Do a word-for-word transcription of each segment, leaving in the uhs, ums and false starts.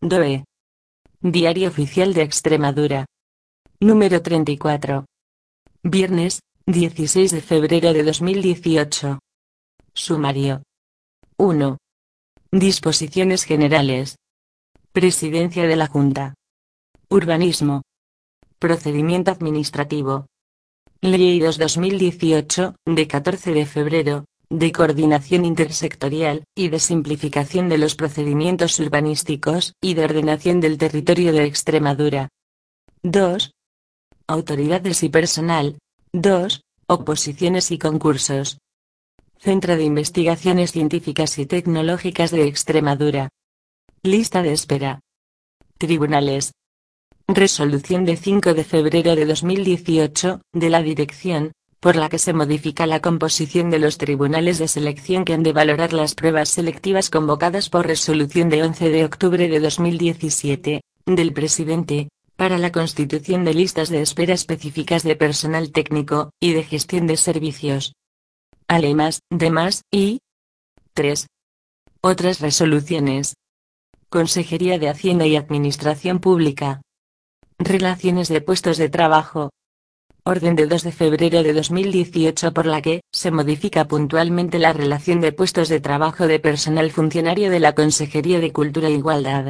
D O E. Diario Oficial de Extremadura. Número treinta y cuatro. Viernes, dieciséis de febrero de dos mil dieciocho. Sumario. uno. Disposiciones generales. Presidencia de la Junta. Urbanismo. Procedimiento administrativo. Ley dos barra dos mil dieciocho, de catorce de febrero, de coordinación intersectorial, y de simplificación de los procedimientos urbanísticos, y de ordenación del territorio de Extremadura. dos. Autoridades y personal. dos. Oposiciones y concursos. Centro de Investigaciones Científicas y Tecnológicas de Extremadura. Lista de espera. Tribunales. Resolución de cinco de febrero de dos mil dieciocho, de la Dirección, por la que se modifica la composición de los tribunales de selección que han de valorar las pruebas selectivas convocadas por resolución de once de octubre de dos mil diecisiete, del Presidente, para la constitución de listas de espera específicas de personal técnico, y de gestión de servicios. Además, demás, y tres. Otras resoluciones. Consejería de Hacienda y Administración Pública. Relaciones de puestos de trabajo. Orden de dos de febrero de dos mil dieciocho por la que se modifica puntualmente la relación de puestos de trabajo de personal funcionario de la Consejería de Cultura e Igualdad.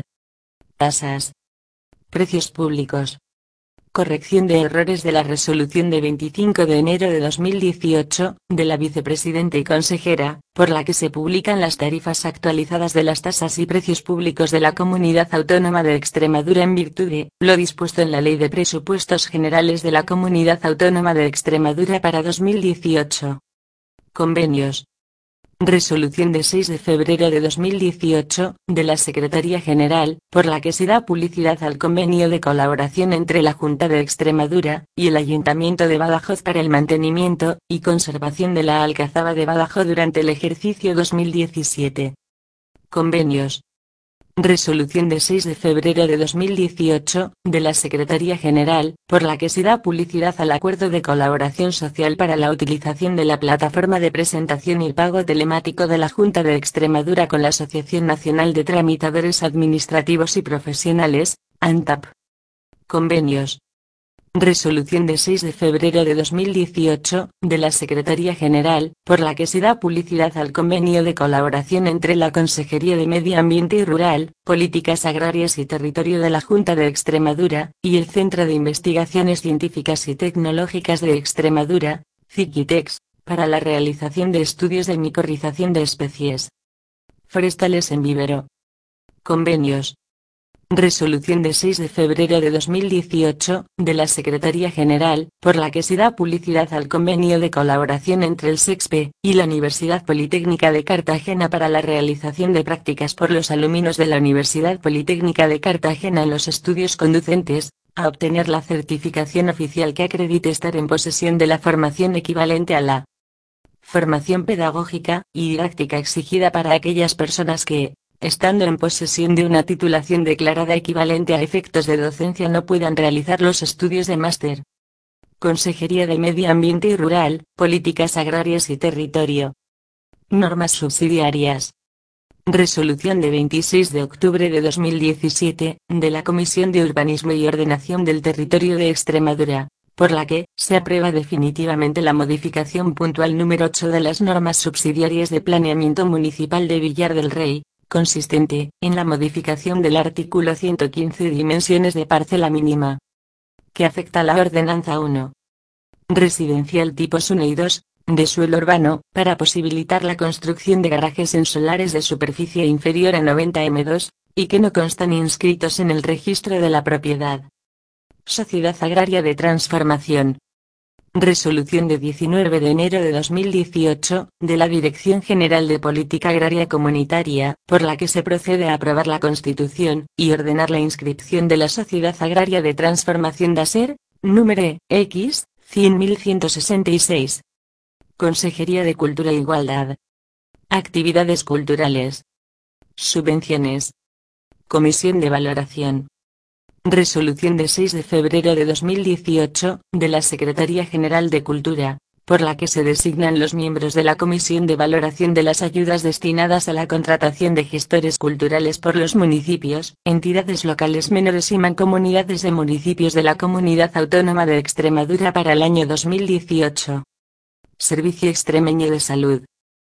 Tasas. Precios públicos. Corrección de errores de la resolución de veinticinco de enero de dos mil dieciocho, de la Vicepresidenta y Consejera, por la que se publican las tarifas actualizadas de las tasas y precios públicos de la Comunidad Autónoma de Extremadura en virtud de lo dispuesto en la Ley de Presupuestos Generales de la Comunidad Autónoma de Extremadura para dos mil dieciocho. Convenios. Resolución de seis de febrero de dos mil dieciocho, de la Secretaría General, por la que se da publicidad al convenio de colaboración entre la Junta de Extremadura y el Ayuntamiento de Badajoz para el mantenimiento y conservación de la Alcazaba de Badajoz durante el ejercicio dos mil diecisiete. Convenios. Resolución de seis de febrero de dos mil dieciocho, de la Secretaría General, por la que se da publicidad al Acuerdo de Colaboración Social para la utilización de la plataforma de presentación y pago telemático de la Junta de Extremadura con la Asociación Nacional de Tramitadores Administrativos y Profesionales, ANTAP. Convenios. Resolución de seis de febrero de dos mil dieciocho, de la Secretaría General, por la que se da publicidad al convenio de colaboración entre la Consejería de Medio Ambiente y Rural, Políticas Agrarias y Territorio de la Junta de Extremadura, y el Centro de Investigaciones Científicas y Tecnológicas de Extremadura, CICITEX, para la realización de estudios de micorrización de especies forestales en vivero. Convenios. Resolución de seis de febrero de dos mil dieciocho, de la Secretaría General, por la que se da publicidad al convenio de colaboración entre el SEXPE y la Universidad Politécnica de Cartagena para la realización de prácticas por los alumnos de la Universidad Politécnica de Cartagena en los estudios conducentes a obtener la certificación oficial que acredite estar en posesión de la formación equivalente a la formación pedagógica y didáctica exigida para aquellas personas que, estando en posesión de una titulación declarada equivalente a efectos de docencia, no puedan realizar los estudios de máster. Consejería de Medio Ambiente y Rural, Políticas Agrarias y Territorio. Normas subsidiarias. Resolución de veintiséis de octubre de dos mil diecisiete, de la Comisión de Urbanismo y Ordenación del Territorio de Extremadura, por la que se aprueba definitivamente la modificación puntual número ocho de las normas subsidiarias de planeamiento municipal de Villar del Rey, consistente en la modificación del artículo ciento quince dimensiones de parcela mínima, que afecta a la ordenanza uno. Residencial tipos uno y dos, de suelo urbano, para posibilitar la construcción de garajes en solares de superficie inferior a noventa metros dos, y que no constan inscritos en el registro de la propiedad. Sociedad Agraria de Transformación. Resolución de diecinueve de enero de dos mil dieciocho, de la Dirección General de Política Agraria Comunitaria, por la que se procede a aprobar la constitución y ordenar la inscripción de la Sociedad Agraria de Transformación DASER, número X, cien mil ciento sesenta y seis. Consejería de Cultura e Igualdad. Actividades culturales. Subvenciones. Comisión de Valoración. Resolución de seis de febrero de dos mil dieciocho, de la Secretaría General de Cultura, por la que se designan los miembros de la Comisión de Valoración de las Ayudas destinadas a la contratación de gestores culturales por los municipios, entidades locales menores y mancomunidades de municipios de la Comunidad Autónoma de Extremadura para el año dos mil dieciocho. Servicio Extremeño de Salud.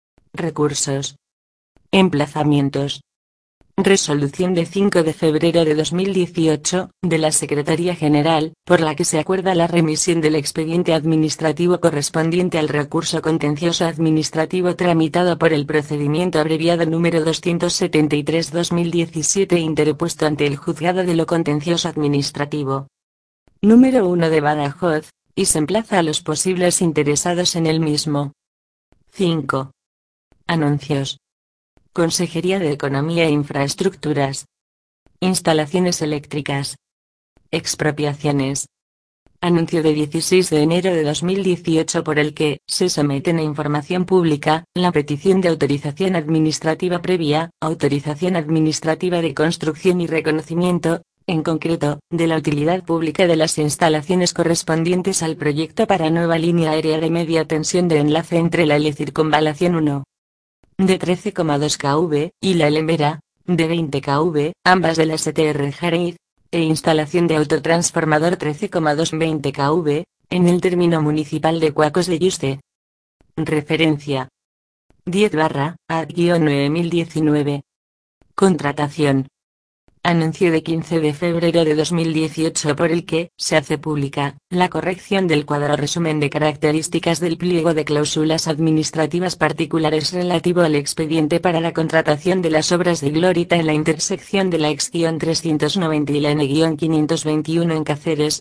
Recursos. Emplazamientos. Resolución de cinco de febrero de dos mil dieciocho, de la Secretaría General, por la que se acuerda la remisión del expediente administrativo correspondiente al recurso contencioso administrativo tramitado por el procedimiento abreviado número doscientos setenta y tres barra dos mil diecisiete interpuesto ante el Juzgado de lo Contencioso Administrativo número uno de Badajoz, y se emplaza a los posibles interesados en el mismo. cinco. Anuncios. Consejería de Economía e Infraestructuras. Instalaciones eléctricas. Expropiaciones. Anuncio de dieciséis de enero de dos mil dieciocho por el que se someten a información pública la petición de autorización administrativa previa, autorización administrativa de construcción y reconocimiento, en concreto, de la utilidad pública de las instalaciones correspondientes al proyecto para nueva línea aérea de media tensión de enlace entre la L Circunvalación uno de trece coma dos kilómetros, y la Elemera, de veinte kilómetros, ambas de la S T R Jarez, e instalación de autotransformador trece coma doscientos veinte kilómetros, en el término municipal de Cuacos de Yuste. Referencia. diez barra A nueve mil diecinueve. Contratación. Anuncio de quince de febrero de dos mil dieciocho por el que se hace pública la corrección del cuadro resumen de características del pliego de cláusulas administrativas particulares relativo al expediente para la contratación de las obras de Glorita en la intersección de la ex trescientos noventa y la N quinientos veintiuno en Cáceres.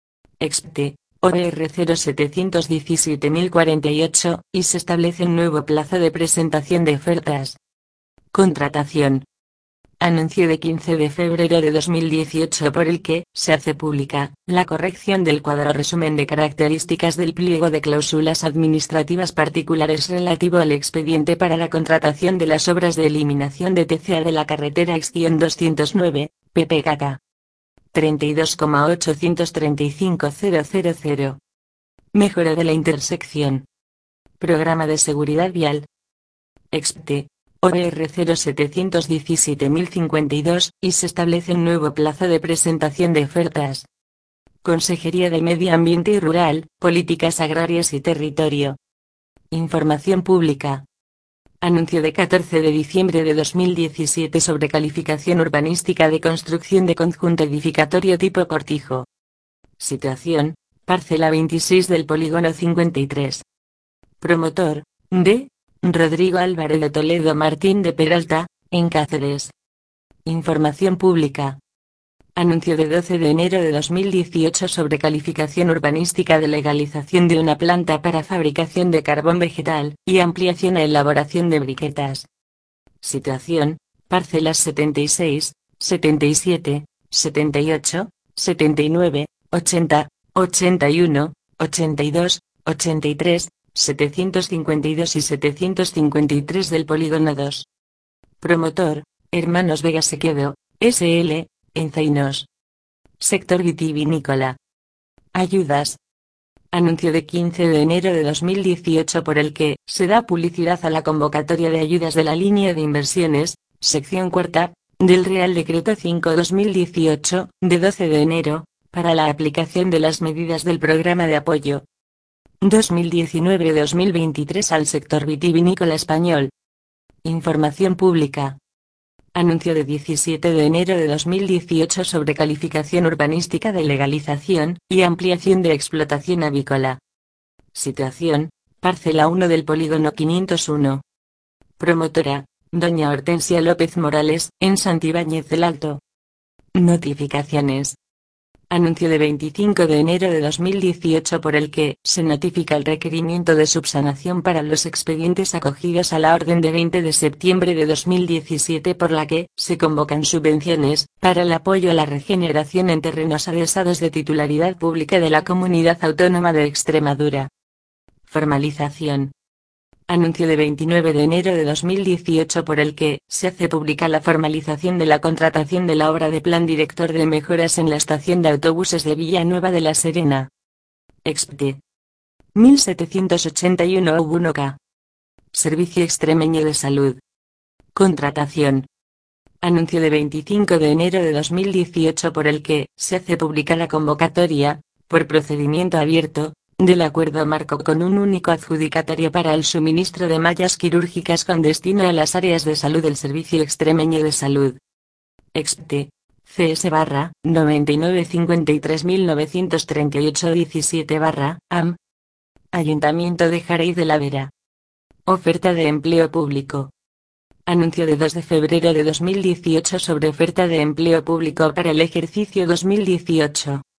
Expte. O R cero siete uno siete mil cuarenta y ocho, y se establece un nuevo plazo de presentación de ofertas. Contratación. Anuncio de quince de febrero de dos mil dieciocho por el que se hace pública la corrección del cuadro resumen de características del pliego de cláusulas administrativas particulares relativo al expediente para la contratación de las obras de eliminación de T C A de la carretera ex doscientos nueve, P P K K. treinta y dos coma ochocientos treinta y cinco mil. Mejora de la intersección. Programa de seguridad vial. Expte. O R cero siete uno siete mil cincuenta y dos, y se establece un nuevo plazo de presentación de ofertas. Consejería de Medio Ambiente y Rural, Políticas Agrarias y Territorio. Información pública. Anuncio de catorce de diciembre de dos mil diecisiete sobre calificación urbanística de construcción de conjunto edificatorio tipo Cortijo. Situación: parcela veintiséis del polígono cincuenta y tres. Promotor: D. Rodrigo Álvarez de Toledo Martín de Peralta, en Cáceres. Información pública. Anuncio de doce de enero de dos mil dieciocho sobre calificación urbanística de legalización de una planta para fabricación de carbón vegetal, y ampliación a elaboración de briquetas. Situación: parcelas setenta y seis, setenta y siete, setenta y ocho, setenta y nueve, ochenta, ochenta y uno, ochenta y dos, ochenta y tres, setecientos cincuenta y dos y setecientos cincuenta y tres del polígono dos. Promotor: Hermanos Vega Sequedo, S L, Encainos. Sector vitivinícola. Ayudas. Anuncio de quince de enero de dos mil dieciocho por el que se da publicidad a la convocatoria de ayudas de la línea de inversiones, sección cuarta, del Real Decreto cinco barra dos mil dieciocho, de doce de enero, para la aplicación de las medidas del Programa de Apoyo dos mil diecinueve a dos mil veintitrés al sector vitivinícola español. Información pública. Anuncio de diecisiete de enero de dos mil dieciocho sobre calificación urbanística de legalización y ampliación de explotación avícola. Situación: parcela uno del polígono quinientos uno. Promotora: doña Hortensia López Morales, en Santibáñez del Alto. Notificaciones. Anuncio de veinticinco de enero de dos mil dieciocho por el que se notifica el requerimiento de subsanación para los expedientes acogidos a la orden de veinte de septiembre de dos mil diecisiete por la que se convocan subvenciones para el apoyo a la regeneración en terrenos adhesados de titularidad pública de la Comunidad Autónoma de Extremadura. Formalización. Anuncio de veintinueve de enero de dos mil dieciocho por el que se hace pública la formalización de la contratación de la obra de plan director de mejoras en la estación de autobuses de Villanueva de la Serena. Expte. mil setecientos ochenta y uno uno K. Servicio Extremeño de Salud. Contratación. Anuncio de veinticinco de enero de dos mil dieciocho por el que se hace pública la convocatoria, por procedimiento abierto, del acuerdo marco con un único adjudicatario para el suministro de mallas quirúrgicas con destino a las áreas de salud del Servicio Extremeño de Salud. Expte. C S barra noventa y nueve cincuenta y tres mil novecientos treinta y ocho diecisiete barra A M. Ayuntamiento de Jarey de la Vera. Oferta de empleo público. Anuncio de dos de febrero de dos mil dieciocho sobre oferta de empleo público para el ejercicio dos mil dieciocho.